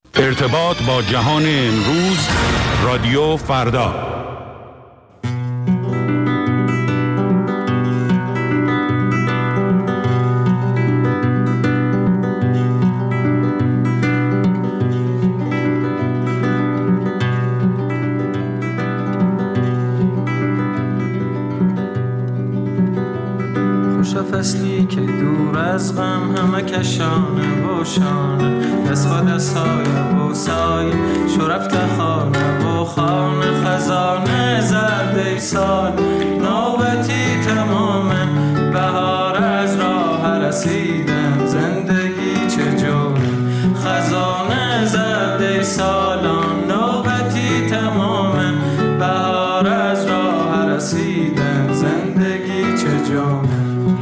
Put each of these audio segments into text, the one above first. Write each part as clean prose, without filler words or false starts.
ارتباط با جهان امروز، رادیو فردا. فصلی که دور از غم همه کشانه و شانه، دست با دست های و سایه شرفت خانه و خانه، خزانه زرده سال نوبتی تمامه، بهار از راه رسیدن زندگی چه جونه، خزانه زرده سالان نوبتی تمامه، بهار از راه رسیدن زندگی چه جونه.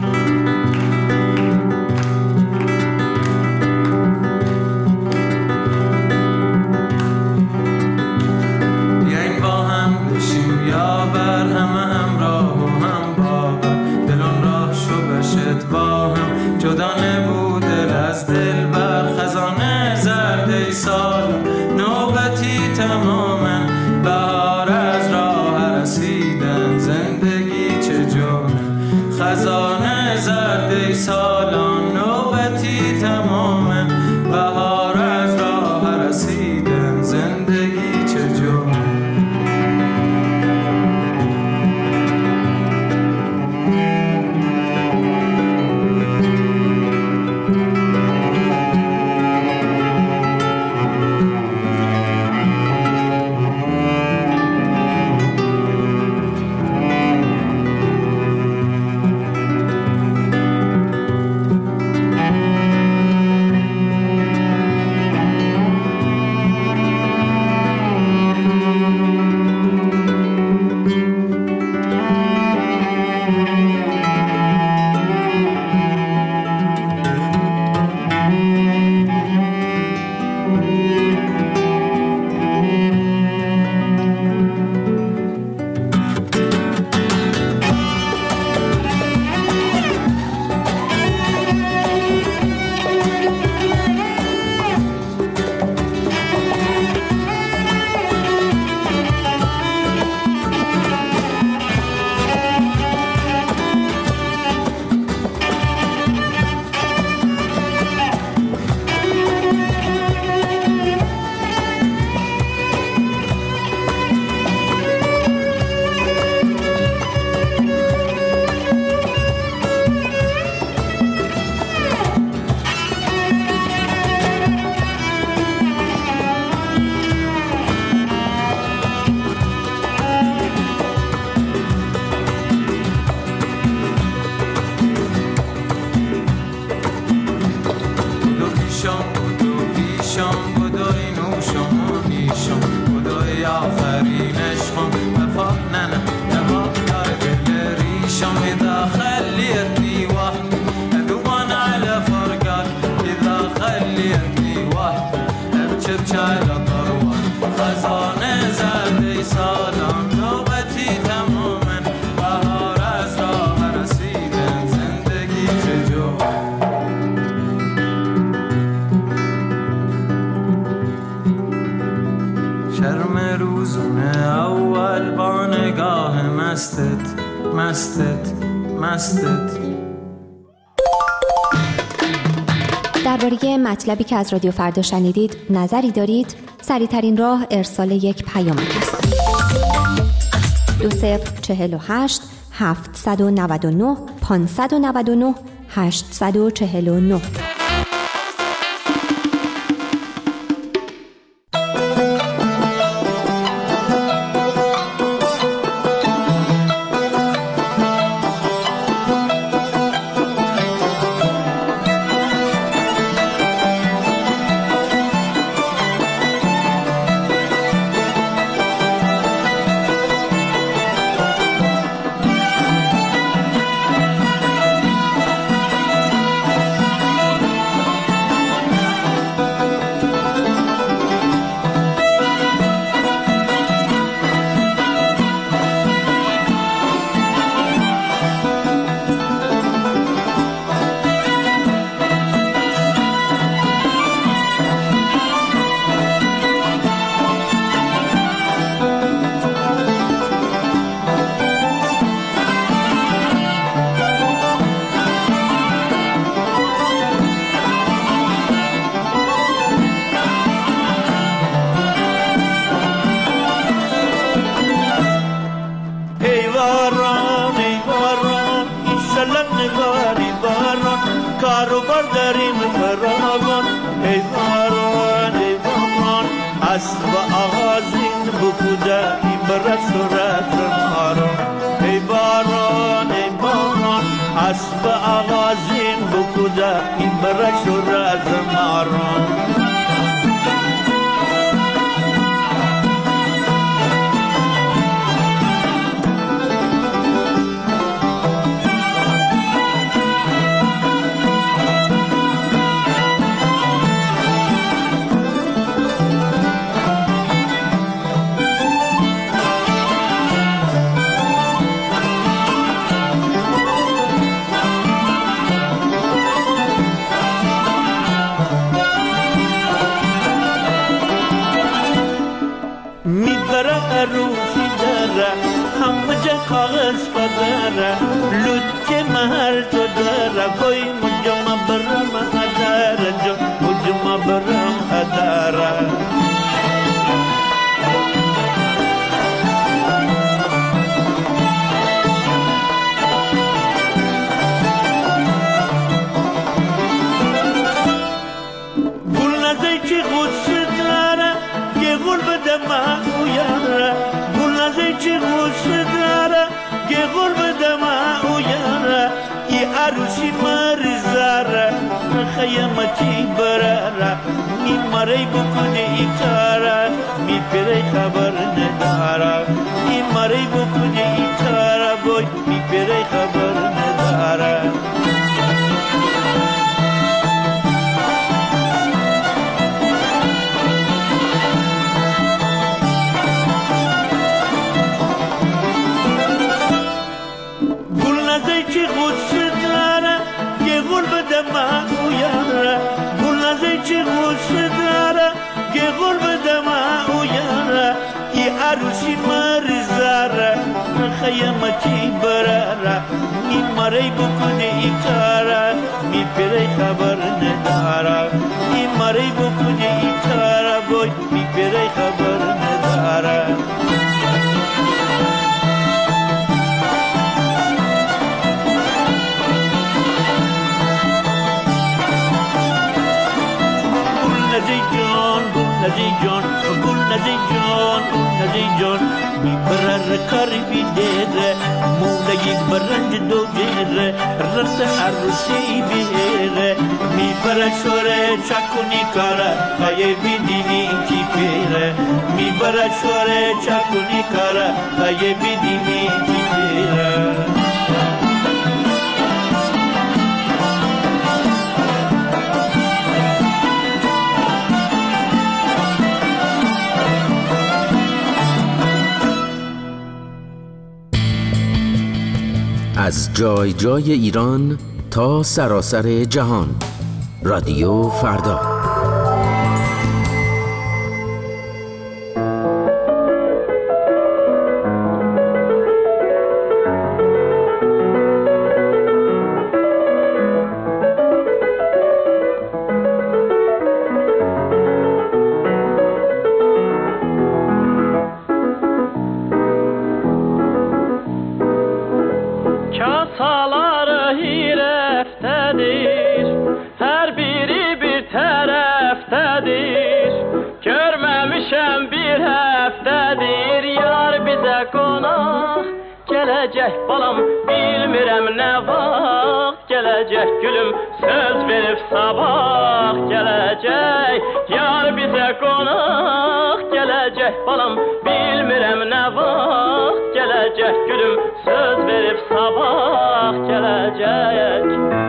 درباره مطلبی که از رادیو فردا شنیدید نظری دارید؟ سریع‌ترین راه ارسال یک پیامک است. 2048 799 599 849. صورت مارون ای باران ای باران اسب آغازین بکوده این بره صورت مارون روشی داره همه جا کاغذ پدره لطکه محل تو داره بای مجمع برم اداره جو مجمع برم اداره گل نزه چی غصه داره که گل بده من گل نزه چی غصه داره که گل بده من او یاره ای عروسی مریزاره خیمه چی براره می مری بکنه ای کاره می پیره خبر نداره ای مری بکنه ای کاره بای می پیره خبر نداره عروسی مریزاره خیمه چی براره می مری بکنه ای کاره می پیره خبر نداره ای مری بکنه ای کاره بای می پیره خبر نداره نزی جان گل نزی جان گل نزی جان می برر کاری بیدره مولگی برنج دو گره رفت عروسی بیره می برر شوره چکونی کاره خیه بیدینی کی پیره می برر شوره چکونی کاره خیه بیدینی کی پیره از جای جای ایران تا سراسر جهان رادیو فردا. Gelecek balam bilmirəm nə vaxt Gelecek gülüm söz verib sabah Gelecek yar bizə qonaq Gelecek balam bilmirəm nə vaxt Gelecek gülüm söz verib sabah Gelecek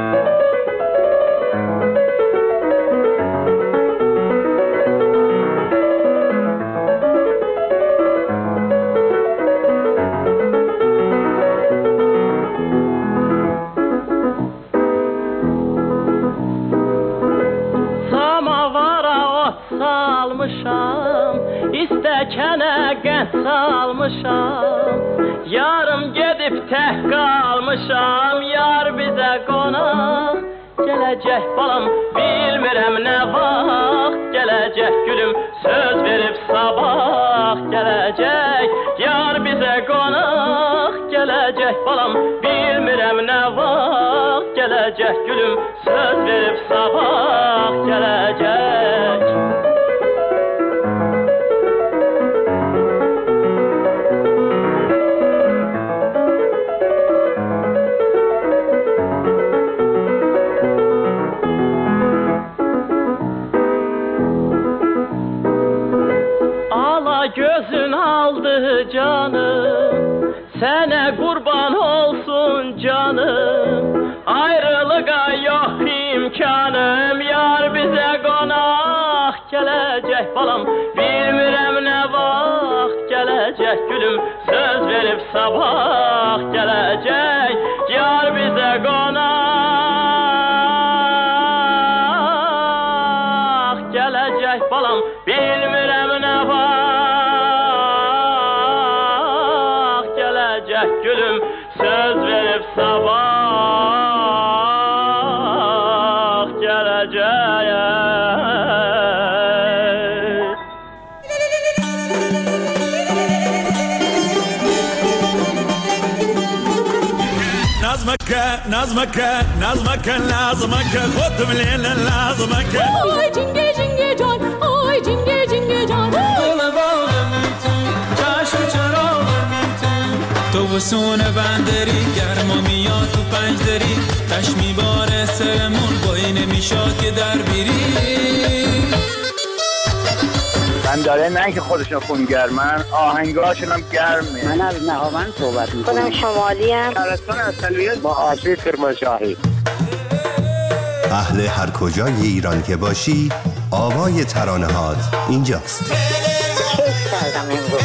salmışam İstəkənə qənd salmışam Yarım gedib tək qalmışam Yar bizə qonaq Gələcək balam bilmirəm nə vaxt Gələcək gülüm söz verib sabah Gələcək yar bizə qonaq Gələcək balam bilmirəm nə vaxt Gələcək gülüm söz verib sabah Gələcək gözün aldı canım, sana kurban olsun canım. Ayrılığa yok imkanım, yar bize konak gelecek balam. Bilmirəm ne vaxt gelecek gülüm, söz verip sabah gelecek. Yar bize konak gelecek balam. Bilmirəm ne vaxt gelecek gülüm, söz verip sabah gelecek. نظمك خذ من لازمك. Oy cinge cinge can, oy cinge cinge can. تو وسون بندری گرما میاد تو پنج دری، تش میباره سرمون با این میشاد که در بیری. بنداره نه که خودشون خونگرمن، آهنگاشون هم گرمه. من از نهاوند صحبت میکنم. خودم شمالی ام. شهرستان اصلیت با آشی کرمانشاهی. اهل هر کجای ایران که باشی، آوای ترانه‌هات اینجاست. کیف کردم امروز.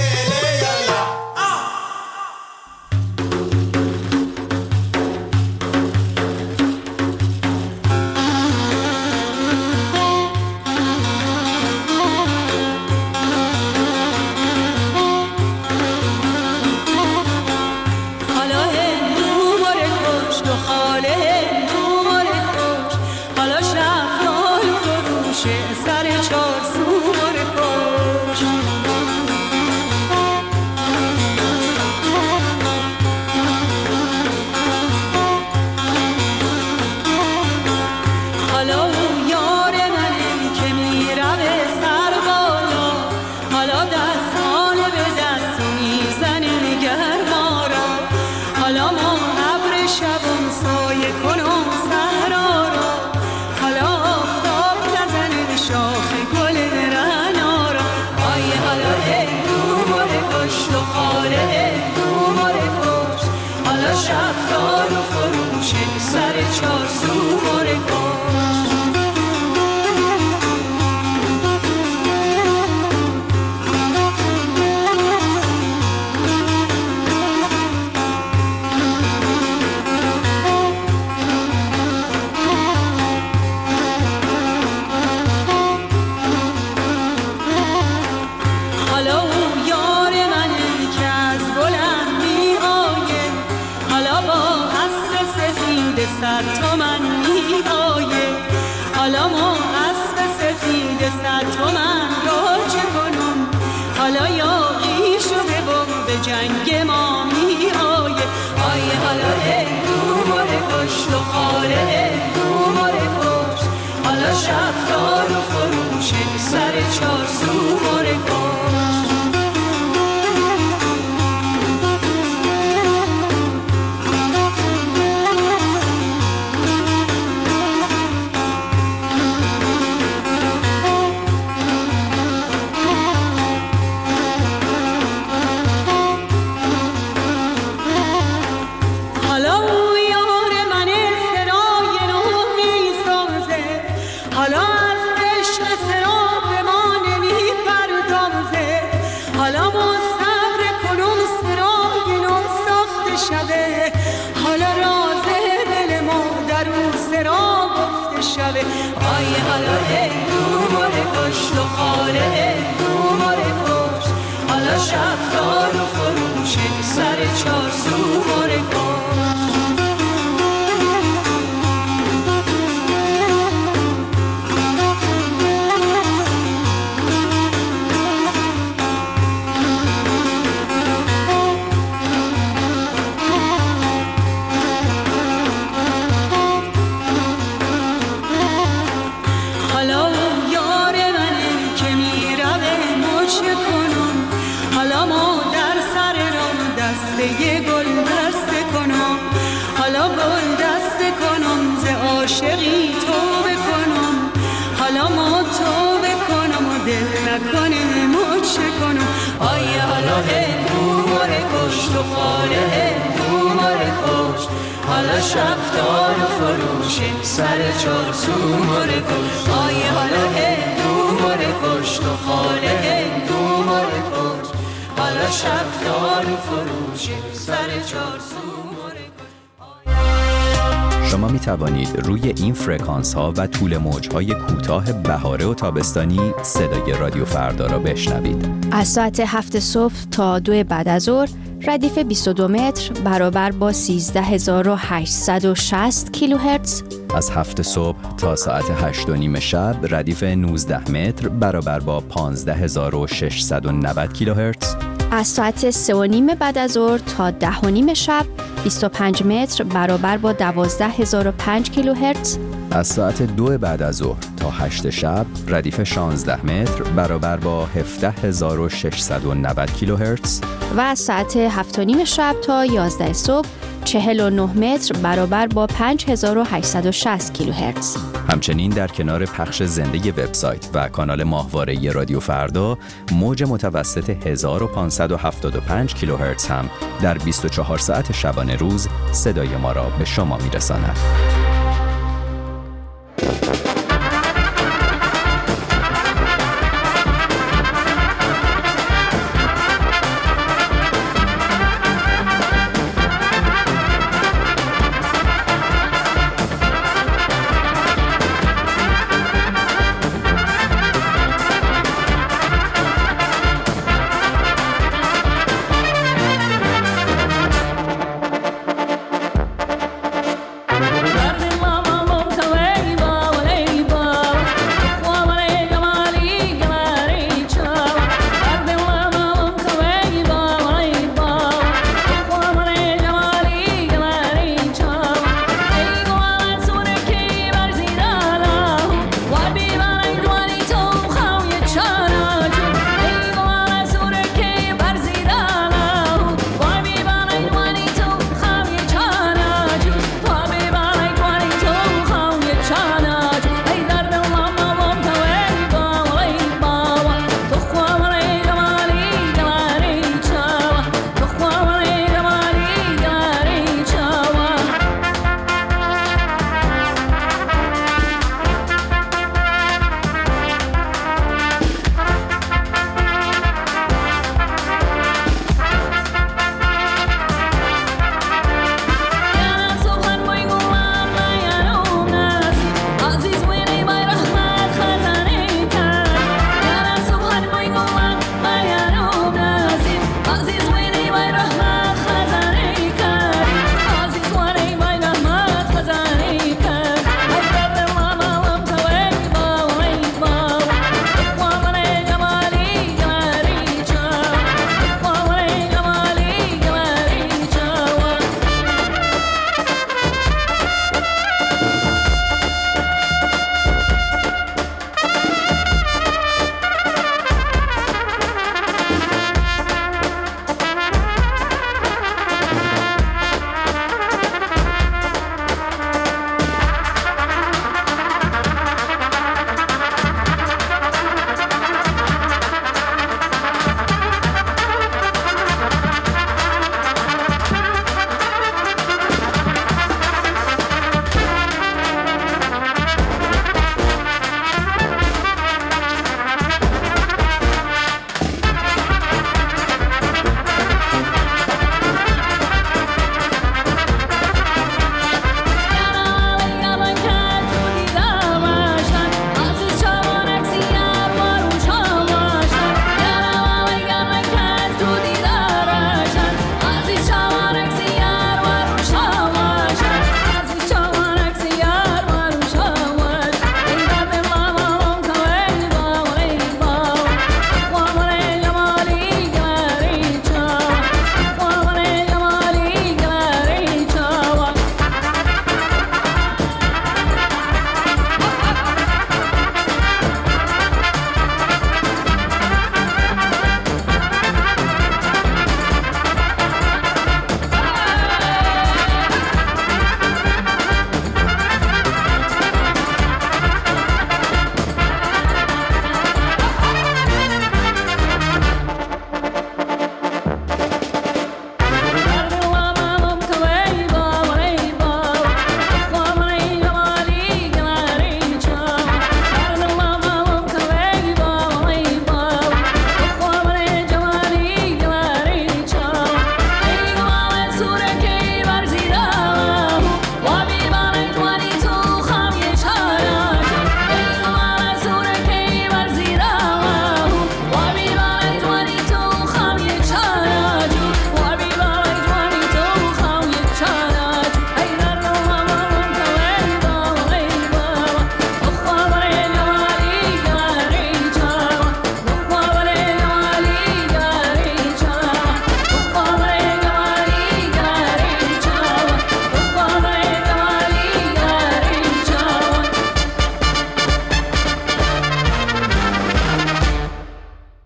گوشه کنم آیه حالا هندو ماره کشت و خاله هندو ماره کشت حالا شفتار و فروشیم سر چارسو ماره کشت آیه حالا هندو ماره کشت و خاله هندو ماره کشت حالا شفتار و فروشیم سر چارسو. شما می توانید روی این فرکانس ها و طول موج های کوتاه بهاره و تابستانی صدای رادیو فردا را بشنوید. از ساعت 7 صبح تا 2 بعد از ظهر ردیف 22 متر برابر با 13860 کیلوهرتز. از 7 صبح تا ساعت 8 و نیم شب ردیف 19 متر برابر با 15690 کیلوهرتز. از ساعت 3 و نیم بعد از ظهر تا 10 و نیم شب 25 متر برابر با 12005 کیلوهرتز. از ساعت 2 بعد از ظهر تا 8 شب ردیف 16 متر برابر با 17690 کیلوهرتز. و از ساعت 7 و نیم شب تا 11 صبح 49 متر برابر با 5860 کیلوهرتز. همچنین در کنار پخش زنده وبسایت و کانال ماهواره رادیو فردا موج متوسط 1575 کیلوهرتز هم در 24 ساعت شبانه روز صدای ما را به شما میرساند.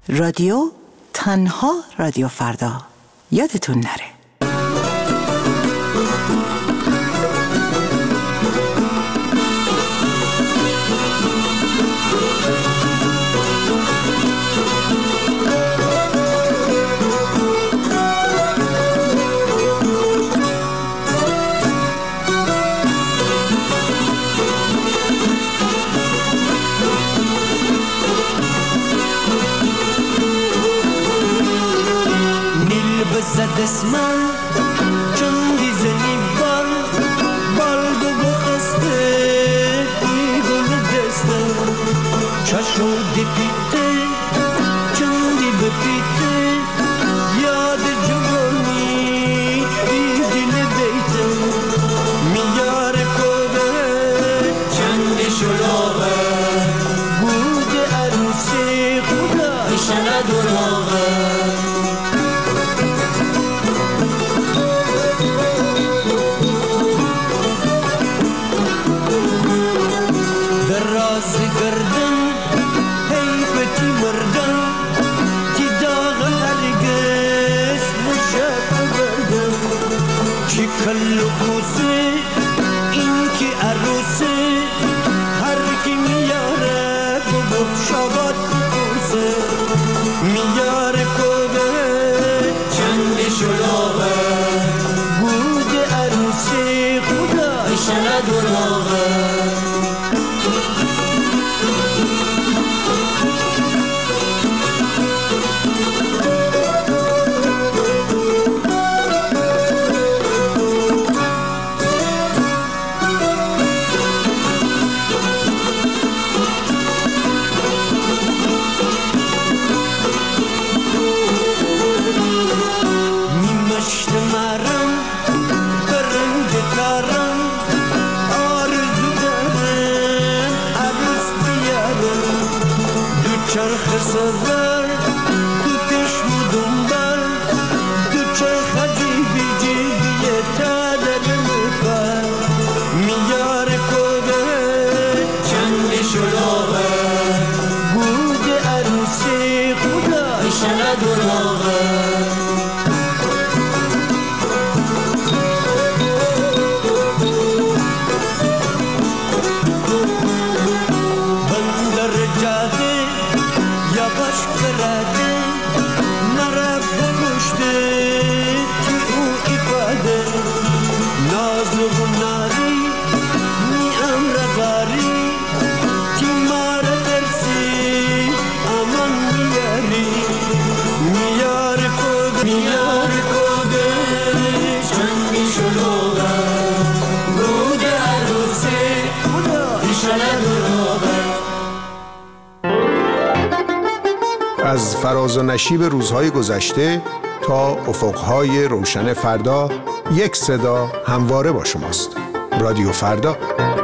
رادیو تنها رادیو فردا. یادتون نره. دسمال چون دیزنی بال دو بخسته ای گل دسته چشم دی پیته چون دی بپیته یاد جوانی دی دل دیته میار کده چند شلوغه بود عروسی خدا ایشالا دروغه کل خوزه این که عروسه هر کی میاره بگو شبات خوزه میاره کده چند شلوغه بود عروسی خدا ایشالا دروغه چرخ سفر تو چشم دنبال تو چرخ جیبی جیبی تادر مکار میار کده چند شلوغه بود عروسی خدا ایشالا دروغه از فراز و نشیب روزهای گذشته تا افقهای روشن فردا، یک صدا همواره با شماست. رادیو فردا.